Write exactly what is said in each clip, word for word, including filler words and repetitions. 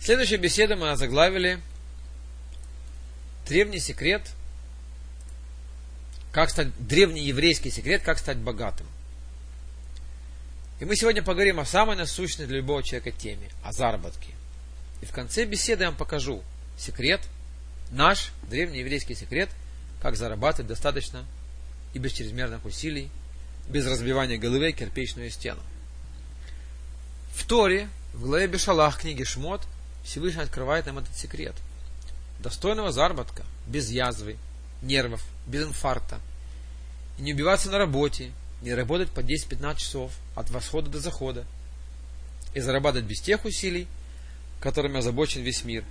Следующую беседу мы озаглавили древний секрет, как стать, древний еврейский секрет, как стать богатым. И мы сегодня поговорим о самой насущной для любого человека теме, о заработке. И в конце беседы я вам покажу секрет, наш древний еврейский секрет, как зарабатывать достаточно и без чрезмерных усилий, без разбивания головы о кирпичную стену. В Торе, в главе Бешалах книги Шмот, Всевышний открывает нам этот секрет достойного заработка, без язвы, нервов, без инфаркта. И не убиваться на работе, не работать по десять-пятнадцать часов от восхода до захода. И зарабатывать без тех усилий, которыми озабочен весь мир.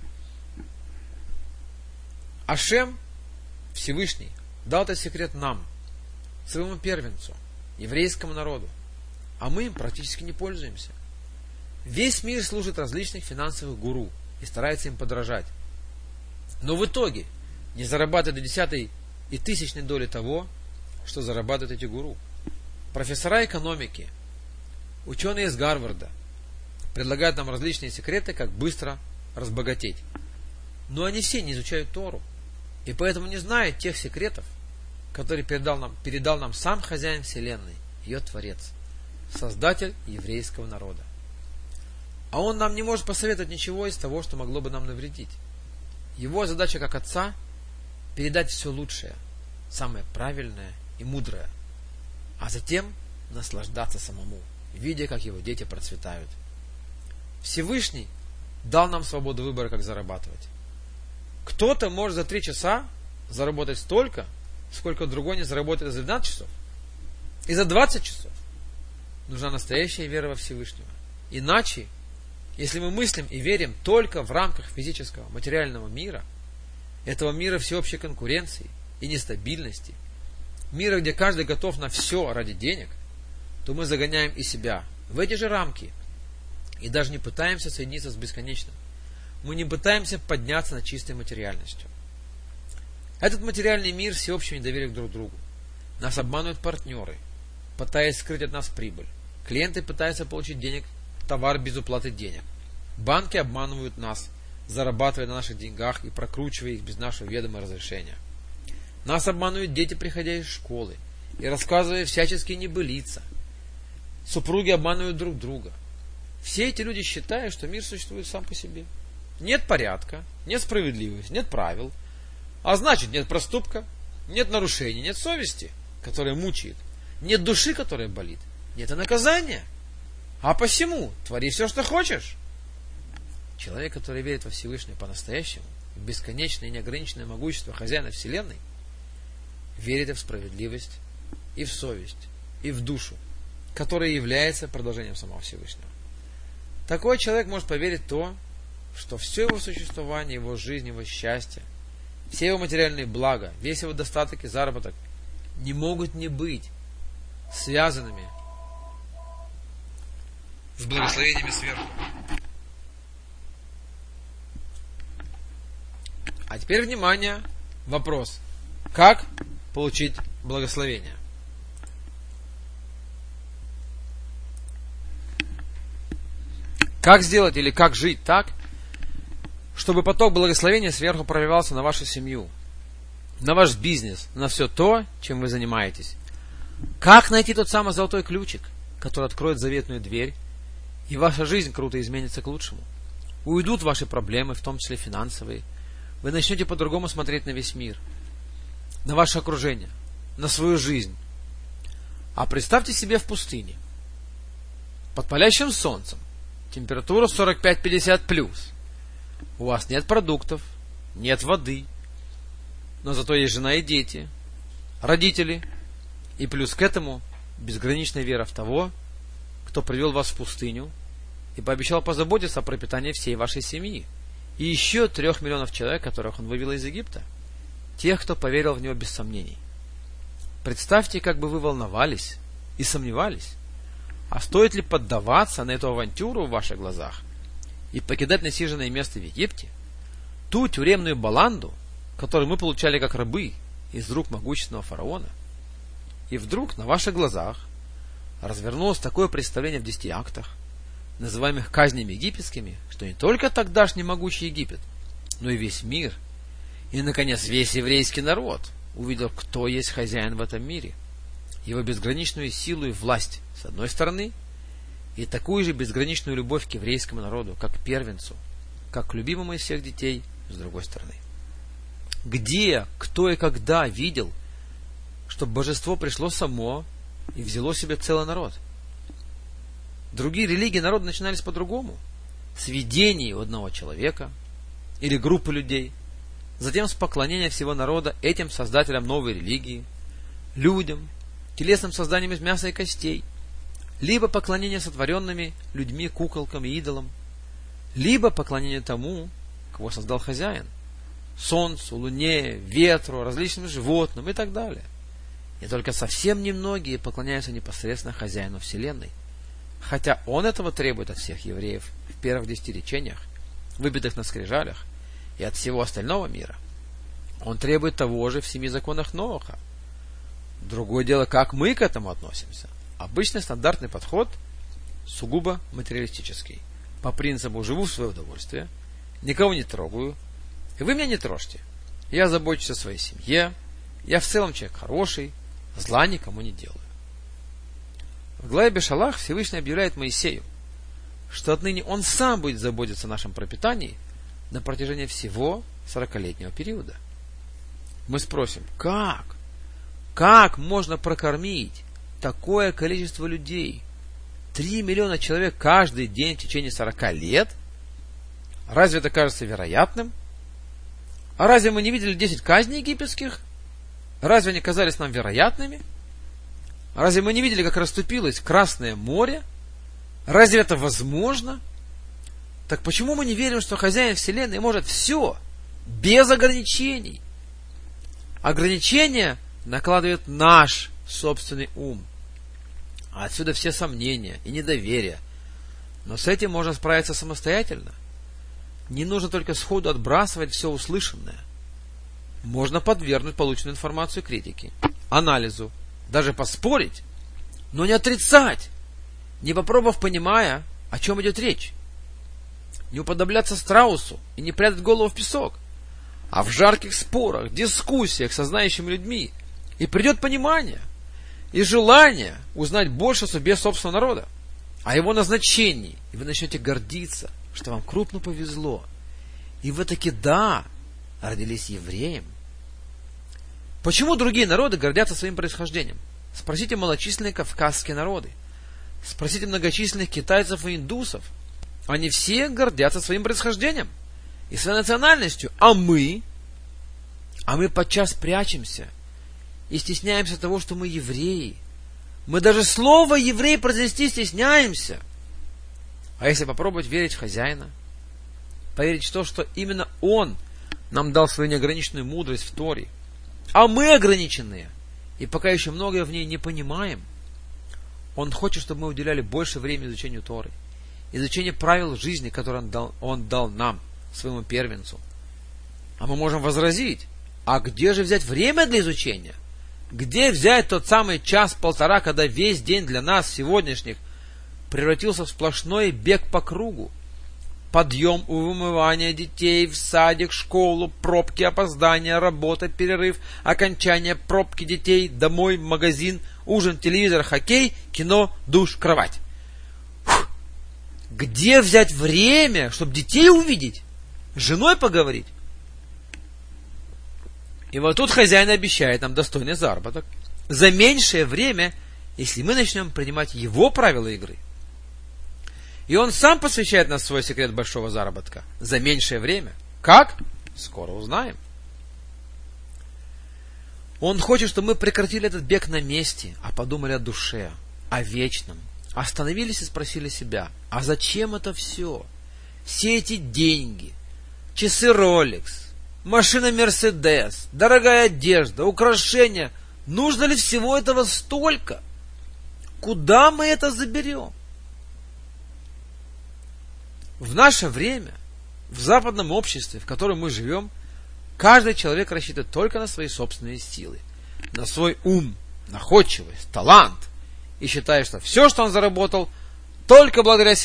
Ашем, Всевышний, дал этот секрет нам, своему первенцу, еврейскому народу. А мы им практически не пользуемся. Весь мир служит различных финансовых гуру и старается им подражать. Но в итоге не зарабатывает до десятой и тысячной доли того, что зарабатывают эти гуру. Профессора экономики, ученые из Гарварда предлагают нам различные секреты, как быстро разбогатеть. Но они все не изучают Тору, и поэтому не знают тех секретов, которые передал нам, передал нам сам хозяин вселенной, ее Творец, Создатель еврейского народа. А он нам не может посоветовать ничего из того, что могло бы нам навредить. Его задача как отца – передать все лучшее, самое правильное и мудрое, а затем наслаждаться самому, видя, как его дети процветают. Всевышний дал нам свободу выбора, как зарабатывать. Кто-то может за три часа заработать столько, сколько другой не заработает за двенадцать часов. И за двадцать часов нужна настоящая вера во Всевышнего. Иначе, если мы мыслим и верим только в рамках физического, материального мира, этого мира всеобщей конкуренции и нестабильности, мира, где каждый готов на все ради денег, то мы загоняем и себя в эти же рамки и даже не пытаемся соединиться с бесконечным. Мы не пытаемся подняться над чистой материальностью. Этот материальный мир всеобщим недоверием друг к другу. Нас обманывают партнеры, пытаясь скрыть от нас прибыль. Клиенты пытаются получить денег, товар без уплаты денег. Банки обманывают нас, зарабатывая на наших деньгах и прокручивая их без нашего ведома и разрешения. Нас обманывают дети, приходя из школы, и рассказывая всяческие небылицы. Супруги обманывают друг друга. Все эти люди считают, что мир существует сам по себе. Нет порядка, нет справедливости, нет правил. А значит, нет проступка, нет нарушений, нет совести, которая мучает, нет души, которая болит, нет и наказания. А посему твори все, что хочешь. Человек, который верит во Всевышнего по-настоящему, в бесконечное и неограниченное могущество хозяина вселенной, верит и в справедливость, и в совесть, и в душу, которая является продолжением самого Всевышнего. Такой человек может поверить в то, что все его существование, его жизнь, его счастье, все его материальные блага, весь его достаток и заработок не могут не быть связанными с благословениями сверху. А теперь внимание, вопрос. Как получить благословение? Как сделать или как жить так, чтобы поток благословения сверху проливался на вашу семью, на ваш бизнес, на все то, чем вы занимаетесь? Как найти тот самый золотой ключик, который откроет заветную дверь, и ваша жизнь круто изменится к лучшему? Уйдут ваши проблемы, в том числе финансовые. Вы начнете по-другому смотреть на весь мир, на ваше окружение, на свою жизнь. А представьте себе в пустыне, под палящим солнцем, температура сорок пять - пятьдесят плюс. У вас нет продуктов, нет воды, но зато есть жена и дети, родители, и плюс к этому безграничная вера в того, кто привел вас в пустыню и пообещал позаботиться о пропитании всей вашей семьи, и еще трех миллионов человек, которых он вывел из Египта, тех, кто поверил в него без сомнений. Представьте, как бы вы волновались и сомневались, а стоит ли поддаваться на эту авантюру в ваших глазах и покидать насиженное место в Египте, ту тюремную баланду, которую мы получали как рабы из рук могущественного фараона, и вдруг на ваших глазах развернулось такое представление в десяти актах, называемых казнями египетскими, что не только тогдашний могучий Египет, но и весь мир, и, наконец, весь еврейский народ увидел, кто есть хозяин в этом мире, его безграничную силу и власть, с одной стороны, и такую же безграничную любовь к еврейскому народу, как к первенцу, как к любимому из всех детей, с другой стороны. Где, кто и когда видел, что божество пришло само и взяло себе целый народ? Другие религии народа начинались по-другому. С видений у одного человека или группы людей, затем с поклонения всего народа этим создателям новой религии, людям, телесным созданием из мяса и костей, либо поклонение сотворенными людьми куколкам и идолам, либо поклонение тому, кого создал хозяин, солнцу, луне, ветру, различным животным и так далее. И только совсем немногие поклоняются непосредственно хозяину вселенной, хотя он этого требует от всех евреев в первых десяти речениях, выбитых на скрижалях, и от всего остального мира. Он требует того же в семи законах Ноаха. Другое дело, как мы к этому относимся. Обычный стандартный подход сугубо материалистический. По принципу «живу в свое удовольствие», «никого не трогаю», и вы меня не трожьте. Я забочусь о своей семье, я в целом человек хороший, зла никому не делаю. В главе Бешалах Всевышний объявляет Моисею, что отныне он сам будет заботиться о нашем пропитании на протяжении всего сорокалетнего периода. Мы спросим, как? Как можно прокормить такое количество людей? Три миллиона человек каждый день в течение сорока лет? Разве это кажется вероятным? А разве мы не видели десять казней египетских? Разве они казались нам вероятными? Разве мы не видели, как расступилось Красное море? Разве это возможно? Так почему мы не верим, что хозяин вселенной может все, без ограничений? Ограничения накладывает наш собственный ум. А отсюда все сомнения и недоверие. Но с этим можно справиться самостоятельно. Не нужно только сходу отбрасывать все услышанное. Можно подвергнуть полученную информацию критике, анализу, даже поспорить, но не отрицать, не попробовав, понимая, о чем идет речь. Не уподобляться страусу и не прятать голову в песок, а в жарких спорах, дискуссиях со знающими людьми и придет понимание и желание узнать больше о судьбе собственного народа, о его назначении, и вы начнете гордиться, что вам крупно повезло, и вы таки да, родились евреем. Почему другие народы гордятся своим происхождением? Спросите малочисленные кавказские народы. Спросите многочисленных китайцев и индусов. Они все гордятся своим происхождением и своей национальностью. А мы? А мы подчас прячемся и стесняемся того, что мы евреи. Мы даже слово «еврей» произнести стесняемся. А если попробовать верить в хозяина, поверить в то, что именно он нам дал свою неограниченную мудрость в Торе, а мы ограниченные, и пока еще многое в ней не понимаем, он хочет, чтобы мы уделяли больше времени изучению Торы, изучению правил жизни, которые он дал, он дал нам, своему первенцу. А мы можем возразить, а где же взять время для изучения? Где взять тот самый час-полтора, когда весь день для нас, сегодняшних, превратился в сплошной бег по кругу? Подъем, умывание детей в садик, школу, пробки, опоздания, работа, перерыв, окончание, пробки детей, домой, магазин, ужин, телевизор, хоккей, кино, душ, кровать. Фух. Где взять время, чтобы детей увидеть? С женой поговорить? И вот тут хозяин обещает нам достойный заработок за меньшее время, если мы начнем принимать его правила игры. И он сам посвящает нас в свой секрет большого заработка за меньшее время. Как? Скоро узнаем. Он хочет, чтобы мы прекратили этот бег на месте, а подумали о душе, о вечном. Остановились и спросили себя, а зачем это все? Все эти деньги, часы Rolex, машина Mercedes, дорогая одежда, украшения. Нужно ли всего этого столько? Куда мы это заберем? В наше время, в западном обществе, в котором мы живем, каждый человек рассчитывает только на свои собственные силы, на свой ум, находчивость, талант, и считает, что все, что он заработал, только благодаря себе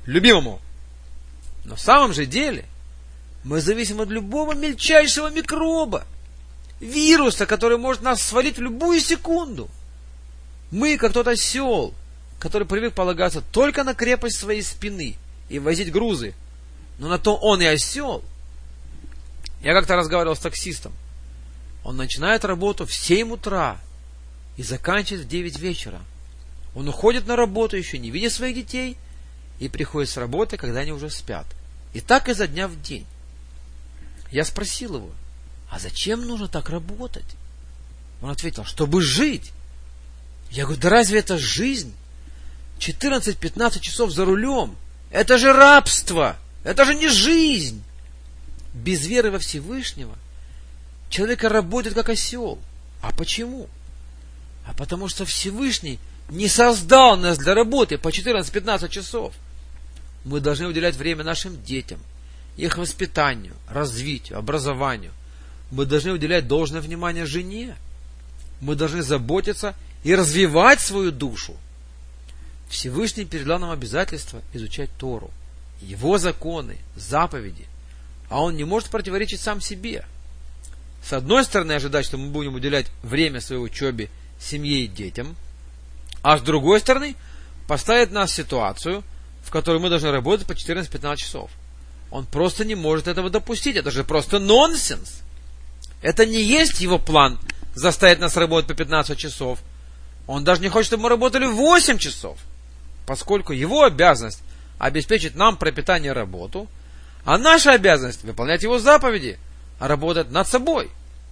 любимому. Но в самом же деле мы зависим от любого мельчайшего микроба, вируса, который может нас свалить в любую секунду. Мы, как тот осел, который привык полагаться только на крепость своей спины и возить грузы, но на то он и осел. Я как-то разговаривал с таксистом. Он начинает работу в семь утра и заканчивает в девять вечера. Он уходит на работу, еще не видя своих детей, и приходит с работы, когда они уже спят. И так изо дня в день. Я спросил его, а зачем нужно так работать? Он ответил, чтобы жить. Я говорю, да разве это жизнь? четырнадцать-пятнадцать часов за рулем. Это же рабство. Это же не жизнь. Без веры во Всевышнего человек работает как осел. А почему? А потому что Всевышний не создал нас для работы по четырнадцать-пятнадцать часов. Мы должны уделять время нашим детям, их воспитанию, развитию, образованию. Мы должны уделять должное внимание жене. Мы должны заботиться и развивать свою душу. Всевышний передал нам обязательство изучать Тору, Его законы, заповеди. А Он не может противоречить сам себе. С одной стороны, ожидать, что мы будем уделять время своей учебе, семье и детям, а с другой стороны, поставить нас в ситуацию, в которой мы должны работать по четырнадцать-пятнадцать часов. Он просто не может этого допустить. Это же просто нонсенс. Это не есть Его план заставить нас работать по пятнадцать часов. Он даже не хочет, чтобы мы работали восемь часов, поскольку Его обязанность обеспечить нам пропитание и работу, а наша обязанность выполнять Его заповеди, а работать над собой.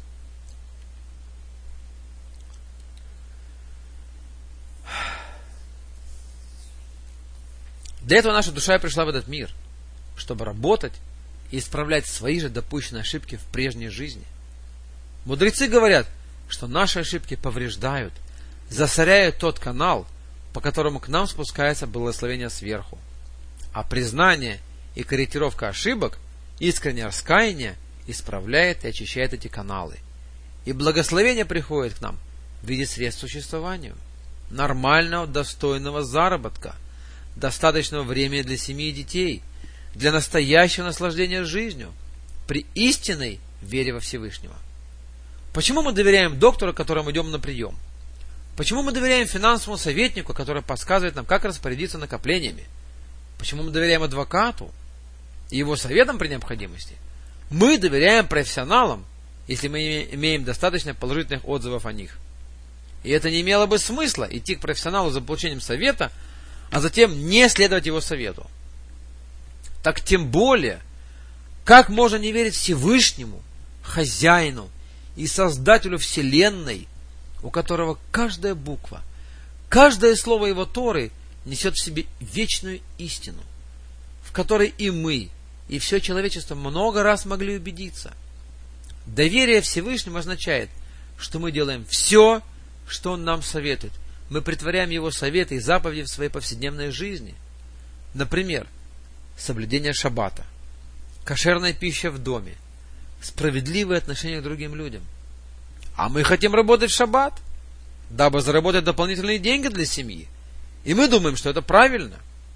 Для этого наша душа и пришла в этот мир, чтобы работать и исправлять свои же допущенные ошибки в прежней жизни. Мудрецы говорят, что наши ошибки повреждают, засоряют тот канал, по которому к нам спускается благословение сверху. А признание и корректировка ошибок, искреннее раскаяние исправляет и очищает эти каналы. И благословение приходит к нам в виде средств к существованию, нормального, достойного заработка, достаточного времени для семьи и детей, для настоящего наслаждения жизнью, при истинной вере во Всевышнего. Почему мы доверяем доктору, к которому идем на прием? Почему мы доверяем финансовому советнику, который подсказывает нам, как распорядиться накоплениями? Почему мы доверяем адвокату и его советам при необходимости? Мы доверяем профессионалам, если мы имеем достаточно положительных отзывов о них. И это не имело бы смысла идти к профессионалу за получением совета, а затем не следовать его совету. Так тем более, как можно не верить Всевышнему, Хозяину и Создателю Вселенной, у которого каждая буква, каждое слово Его Торы несет в себе вечную истину, в которой и мы, и все человечество много раз могли убедиться. Доверие Всевышнему означает, что мы делаем все, что Он нам советует. Мы претворяем Его советы и заповеди в своей повседневной жизни. Например, соблюдение шаббата, кошерная пища в доме, справедливое отношение к другим людям. А мы хотим работать в шаббат, дабы заработать дополнительные деньги для семьи. И мы думаем, что это правильно.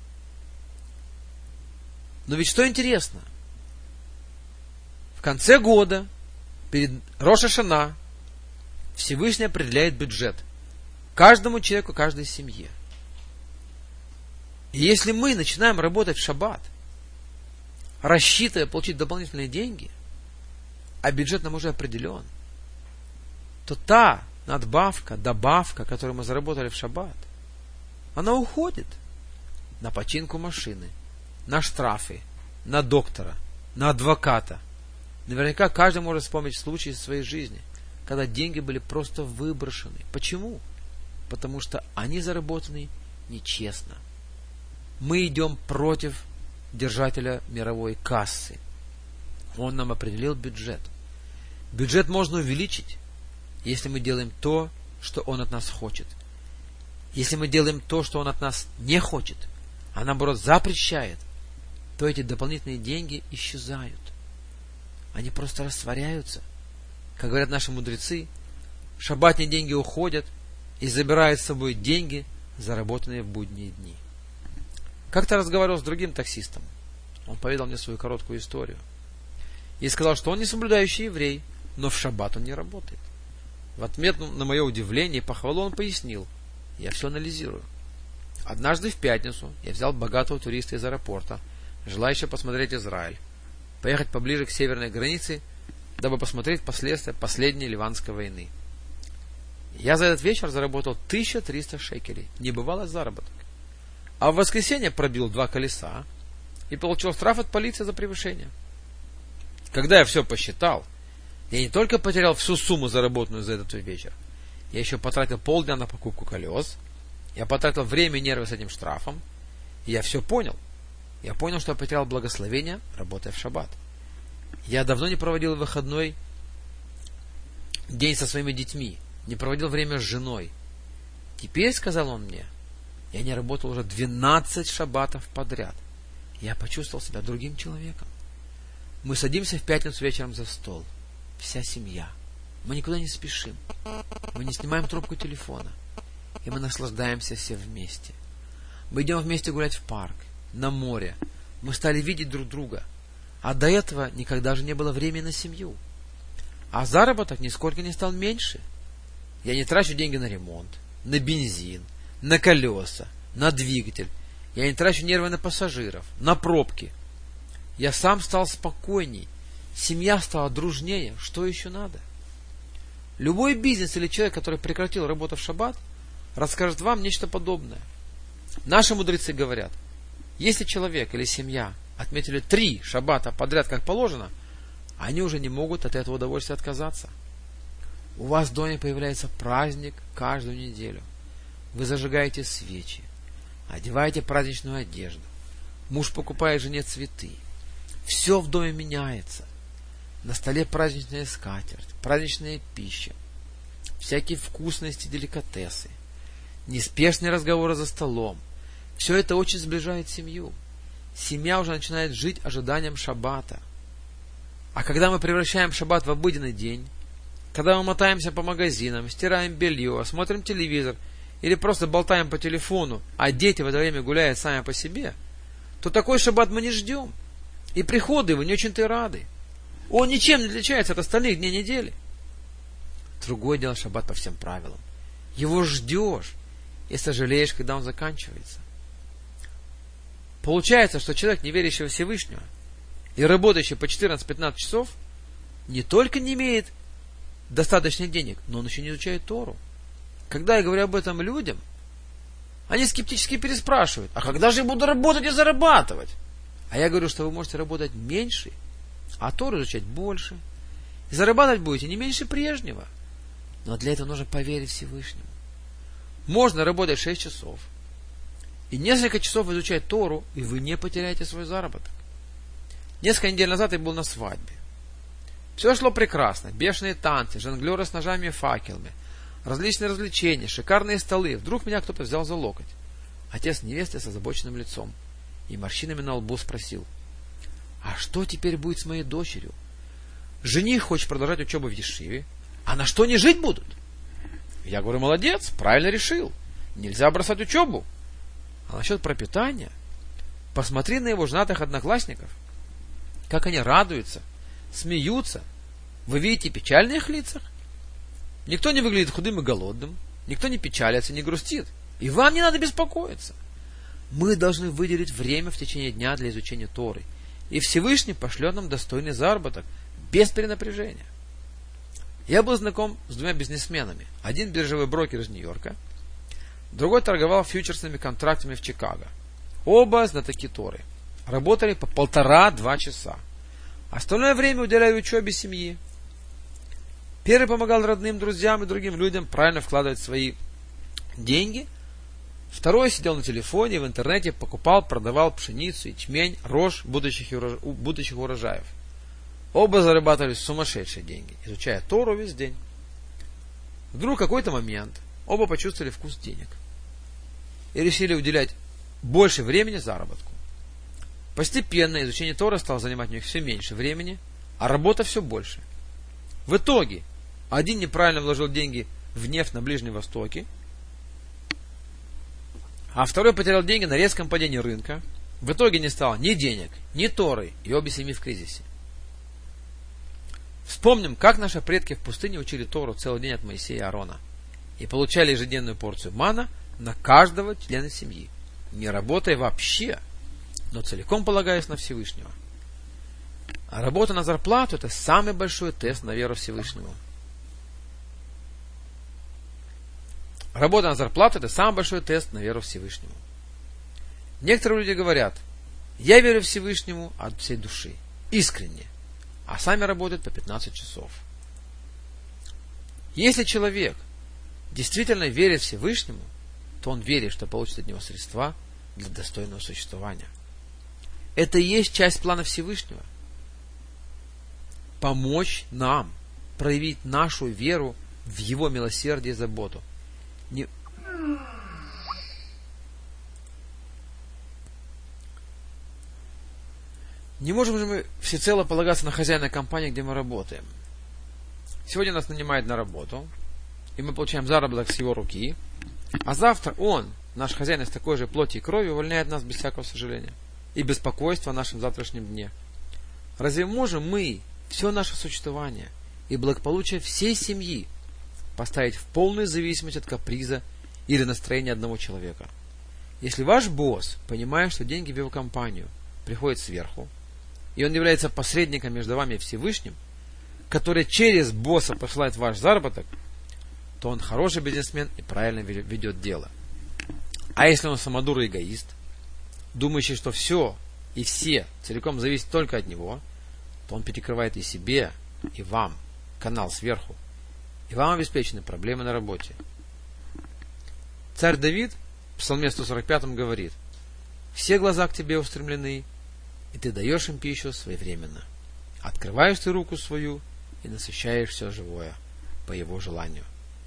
Но ведь что интересно? В конце года, перед Рош ха-Шана, Всевышний определяет бюджет каждому человеку, каждой семье. И если мы начинаем работать в шаббат, рассчитывая получить дополнительные деньги, а бюджет нам уже определен, то та надбавка, добавка, которую мы заработали в шаббат, она уходит на починку машины, на штрафы, на доктора, на адвоката. Наверняка каждый может вспомнить случаи из своей жизни, когда деньги были просто выброшены. Почему? Потому что они заработаны нечестно. Мы идем против держателя мировой кассы. Он нам определил бюджет. Бюджет можно увеличить, если мы делаем то, что он от нас хочет. Если мы делаем то, что он от нас не хочет, а наоборот запрещает, то эти дополнительные деньги исчезают. Они просто растворяются. Как говорят наши мудрецы, шаббатные деньги уходят и забирают с собой деньги, заработанные в будние дни. Как-то разговаривал с другим таксистом. Он поведал мне свою короткую историю. И сказал, что он не соблюдающий еврей, но в шаббат он не работает. В ответ на мое удивление и похвалу он пояснил. Я все анализирую. Однажды в пятницу я взял богатого туриста из аэропорта, желающего посмотреть Израиль, поехать поближе к северной границе, дабы посмотреть последствия последней Ливанской войны. Я за этот вечер заработал тысячу триста шекелей, небывалый заработок. А в воскресенье пробил два колеса и получил штраф от полиции за превышение. Когда я все посчитал, я не только потерял всю сумму, заработанную за этот вечер, я еще потратил полдня на покупку колес, я потратил время и нервы с этим штрафом, и я все понял. Я понял, что я потерял благословение, работая в шаббат. Я давно не проводил выходной день со своими детьми, не проводил время с женой. Теперь, сказал он мне, я не работал уже двенадцать шаббатов подряд. Я почувствовал себя другим человеком. Мы садимся в пятницу вечером за стол. Вся семья. Мы никуда не спешим. Мы не снимаем трубку телефона. И мы наслаждаемся все вместе. Мы идем вместе гулять в парк, на море. Мы стали видеть друг друга. А до этого никогда же не было времени на семью. А заработок нисколько не стал меньше. Я не трачу деньги на ремонт, на бензин, на колеса, на двигатель. Я не трачу нервы на пассажиров, на пробки. Я сам стал спокойней. Семья стала дружнее. Что еще надо? Любой бизнес или человек, который прекратил работу в шаббат, расскажет вам нечто подобное. Наши мудрецы говорят, если человек или семья отметили три шаббата подряд, как положено, они уже не могут от этого удовольствия отказаться. У вас в доме появляется праздник каждую неделю. Вы зажигаете свечи, одеваете праздничную одежду. Муж покупает жене цветы. Все в доме меняется. На столе праздничная скатерть, праздничная пища, всякие вкусности, деликатесы, неспешные разговоры за столом. Все это очень сближает семью. Семья уже начинает жить ожиданием шаббата. А когда мы превращаем шаббат в обыденный день, когда мы мотаемся по магазинам, стираем белье, смотрим телевизор или просто болтаем по телефону, а дети в это время гуляют сами по себе, то такой шаббат мы не ждем. И приходы его не очень-то и рады. Он ничем не отличается от остальных дней недели. Другое дело шаббат по всем правилам. Его ждешь и сожалеешь, когда он заканчивается. Получается, что человек, не верящий во Всевышнего и работающий по четырнадцать-пятнадцать часов, не только не имеет достаточно денег, но он еще не изучает Тору. Когда я говорю об этом людям, они скептически переспрашивают, а когда же я буду работать и зарабатывать? А я говорю, что вы можете работать меньше, а Тору изучать больше. И зарабатывать будете не меньше прежнего. Но для этого нужно поверить Всевышнему. Можно работать шесть часов и несколько часов изучать Тору, и вы не потеряете свой заработок. Несколько недель назад я был на свадьбе. Все шло прекрасно. Бешеные танцы, жонглеры с ножами и факелами, различные развлечения, шикарные столы. Вдруг меня кто-то взял за локоть. Отец невесты с озабоченным лицом и морщинами на лбу спросил: а что теперь будет с моей дочерью? Жених хочет продолжать учебу в ешиве, а на что они жить будут? Я говорю: молодец, правильно решил. Нельзя бросать учебу. А насчет пропитания? Посмотри на его женатых одноклассников. Как они радуются, смеются. Вы видите печаль на их лицах? Никто не выглядит худым и голодным. Никто не печалится, не грустит. И вам не надо беспокоиться. Мы должны выделить время в течение дня для изучения Торы. И Всевышний пошлет нам достойный заработок, без перенапряжения. Я был знаком с двумя бизнесменами. Один биржевой брокер из Нью-Йорка, другой торговал фьючерсными контрактами в Чикаго. Оба знатоки Торы. Работали по полтора-два часа. Остальное время уделяли учебе семьи. Первый помогал родным, друзьям и другим людям правильно вкладывать свои деньги. Второй сидел на телефоне, в интернете покупал, продавал пшеницу, ячмень, рожь будущих, урож... будущих урожаев. Оба зарабатывали сумасшедшие деньги, изучая Тору весь день. Вдруг в какой-то момент оба почувствовали вкус денег и решили уделять больше времени заработку. Постепенно изучение Торы стало занимать у них все меньше времени, а работа все больше. В итоге один неправильно вложил деньги в нефть на Ближнем Востоке, а второй потерял деньги на резком падении рынка, В итоге не стало ни денег, ни Торы, и обе семьи в кризисе. Вспомним, как наши предки в пустыне учили Тору целый день от Моисея и Аарона и получали ежедневную порцию мана на каждого члена семьи, не работая вообще, но целиком полагаясь на Всевышнего. А работа на зарплату – это самый большой тест на веру Всевышнему. Работа на зарплату – это самый большой тест на веру Всевышнему. Некоторые люди говорят: я верю Всевышнему от всей души, искренне, а сами работают по пятнадцать часов. Если человек действительно верит Всевышнему, то он верит, что получит от него средства для достойного существования. Это и есть часть плана Всевышнего. Помочь нам проявить нашу веру в Его милосердие и заботу. Не... Не можем же мы всецело полагаться на хозяина компании, где мы работаем. Сегодня нас нанимают на работу, и мы получаем заработок с его руки, а завтра он, наш хозяин из такой же плоти и крови, увольняет нас без всякого сожаления и беспокойства о нашем завтрашнем дне. Разве можем мы все наше существование и благополучие всей семьи поставить в полную зависимость от каприза или настроения одного человека? Если ваш босс понимает, что деньги в его компанию приходят сверху, и он является посредником между вами и Всевышним, который через босса посылает ваш заработок, то он хороший бизнесмен и правильно ведет дело. А если он самодур и эгоист, думающий, что все и все целиком зависит только от него, то он перекрывает и себе, и вам канал сверху, и вам обеспечены проблемы на работе. Царь Давид в Псалме сто сорок пятом говорит: все глаза к тебе устремлены, и ты даешь им пищу своевременно. Открываешь ты руку свою и насыщаешь все живое по его желанию.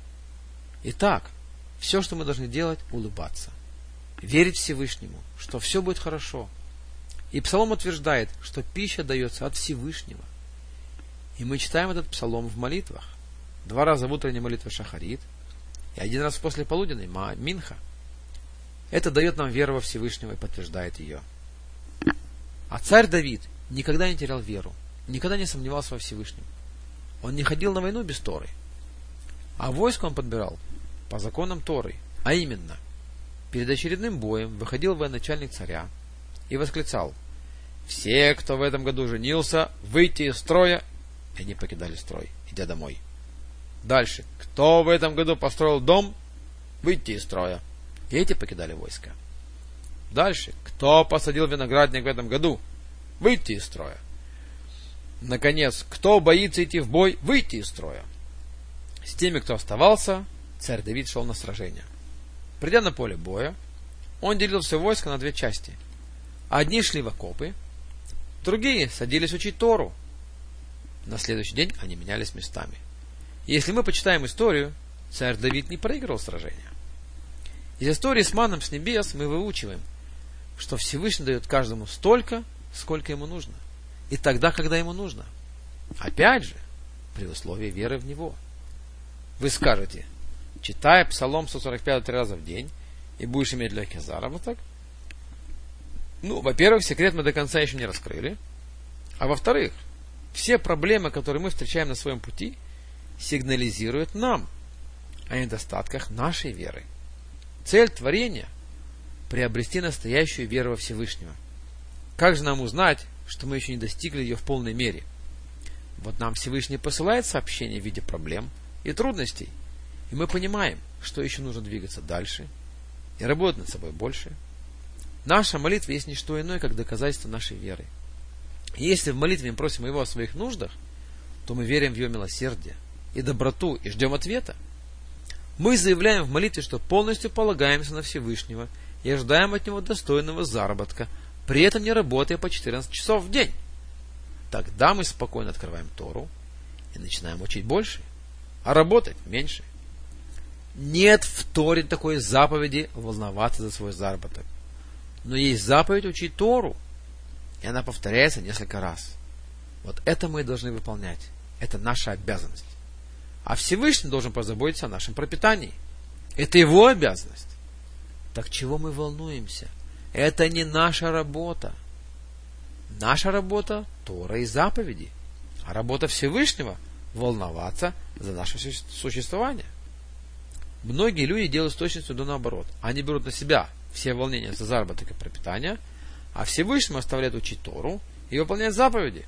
Итак, все, что мы должны делать, улыбаться, верить Всевышнему, что все будет хорошо. И Псалом утверждает, что пища дается от Всевышнего. И мы читаем этот Псалом в молитвах. Два раза в утренней молитве Шахарит и один раз после полуденной Минха. Это дает нам веру во Всевышнего и подтверждает ее. А царь Давид никогда не терял веру, никогда не сомневался во Всевышнем. Он не ходил на войну без Торы. А войско он подбирал по законам Торы. А именно, перед очередным боем выходил военачальник царя и восклицал: все, кто в этом году женился, выйти из строя. И они покидали строй, идя домой. Дальше. Кто в этом году построил дом, выйти из строя. И эти покидали войско. Дальше. Кто посадил виноградник в этом году, выйти из строя. Наконец, кто боится идти в бой, выйти из строя. С теми, кто оставался, царь Давид шел на сражение. Придя на поле боя, он делил все войско на две части. Одни шли в окопы, другие садились учить Тору. На следующий день они менялись местами. И если мы почитаем историю, царь Давид не проигрывал сражения. Из истории с маном с небес мы выучиваем, что Всевышний дает каждому столько, сколько ему нужно. И тогда, когда ему нужно. Опять же, при условии веры в него. Вы скажете: читая Псалом сто сорок пять три раза в день, и будешь иметь легкий заработок. Ну, во-первых, секрет мы до конца еще не раскрыли. А во-вторых, все проблемы, которые мы встречаем на своем пути, сигнализируют нам о недостатках нашей веры. Цель творения – приобрести настоящую веру во Всевышнего. Как же нам узнать, что мы еще не достигли ее в полной мере? Вот нам Всевышний посылает сообщения в виде проблем и трудностей, и мы понимаем, что еще нужно двигаться дальше и работать над собой больше. Наша молитва есть не что иное, как доказательство нашей веры. И если в молитве мы просим Его о своих нуждах, то мы верим в Его милосердие и доброту и ждем ответа. Мы заявляем в молитве, что полностью полагаемся на Всевышнего и ожидаем от Него достойного заработка, при этом не работая по четырнадцать часов в день. Тогда мы спокойно открываем Тору и начинаем учить больше, а работать меньше. Нет в Торе такой заповеди волноваться за свой заработок. Но есть заповедь учить Тору, и она повторяется несколько раз. Вот это мы должны выполнять. Это наша обязанность. А Всевышний должен позаботиться о нашем пропитании. Это его обязанность. Так чего мы волнуемся? Это не наша работа. Наша работа – Тора и заповеди. А работа Всевышнего – волноваться за наше существование. Многие люди делают с точностью до наоборот. Они берут на себя все волнения за заработок и пропитание, а Всевышнему оставляют учить Тору и выполнять заповеди.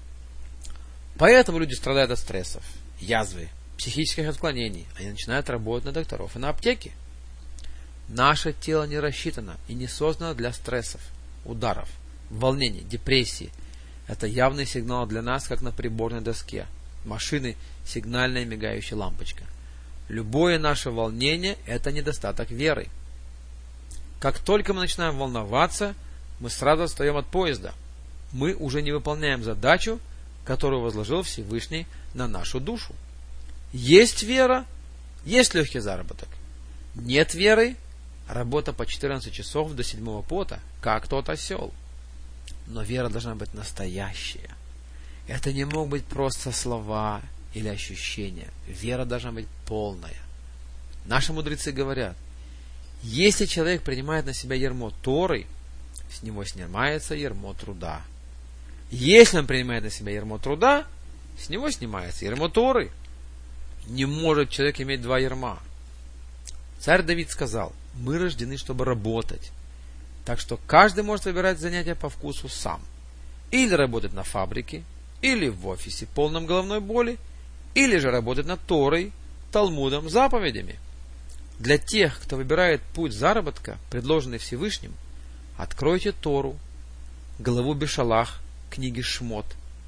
Поэтому люди страдают от стрессов, язвы, психических отклонений. Они начинают работать на докторов и на аптеки. Наше тело не рассчитано и не создано для стрессов, ударов, волнений, депрессии. Это явный сигнал для нас, как на приборной доске машины сигнальная мигающая лампочка. Любое наше волнение – это недостаток веры. Как только мы начинаем волноваться, мы сразу отстаем от поезда. Мы уже не выполняем задачу, которую возложил Всевышний на нашу душу. Есть вера – есть легкий заработок. Нет веры – работа по четырнадцать часов до седьмого пота, как тот осел. Но вера должна быть настоящая. Это не могут быть просто слова или ощущения. Вера должна быть полная. Наши мудрецы говорят, если человек принимает на себя ярмо Торы, с него снимается ярмо труда. Если он принимает на себя ярмо труда, с него снимается ярмо Торы. Не может человек иметь два ярма. Царь Давид сказал, мы рождены, чтобы работать. Так что каждый может выбирать занятия по вкусу сам. Или работать на фабрике, или в офисе полном головной боли, или же работать над Торой, Талмудом, заповедями. Для тех, кто выбирает путь заработка, предложенный Всевышним, откройте Тору, главу Бешалах, книги Шмот,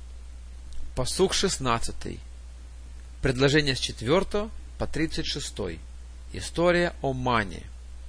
пасук шестнадцатый, предложение с четвёртого по тридцать шестой, история о мане.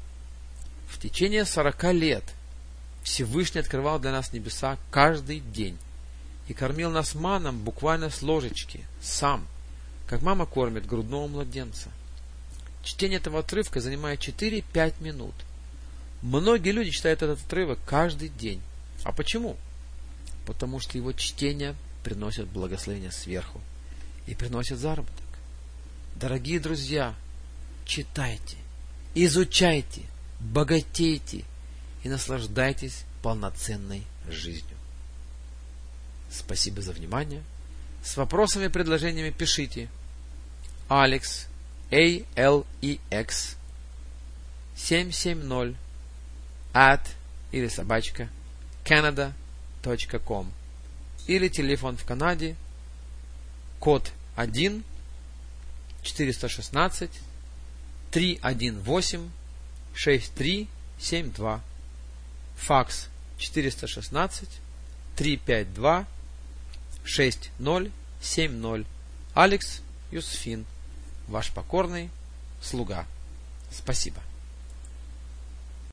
В течение сорока лет Всевышний открывал для нас небеса каждый день и кормил нас маном буквально с ложечки, сам, как мама кормит грудного младенца. Чтение этого отрывка занимает четыре-пять минут. Многие люди читают этот отрывок каждый день. А почему? Потому что его чтение приносит благословение сверху и приносит заработок. Дорогие друзья, читайте, изучайте, богатейте и наслаждайтесь полноценной жизнью. Спасибо за внимание. С вопросами и предложениями пишите Алекс, A L E X семь семь ноль at или собачка canada точка com или телефон в Канаде код один четыреста шестнадцать триста восемнадцать шесть три семь два, факс четыреста шестнадцать триста пятьдесят два шесть ноль семь ноль. Алекс Юсфин, ваш покорный слуга. Спасибо.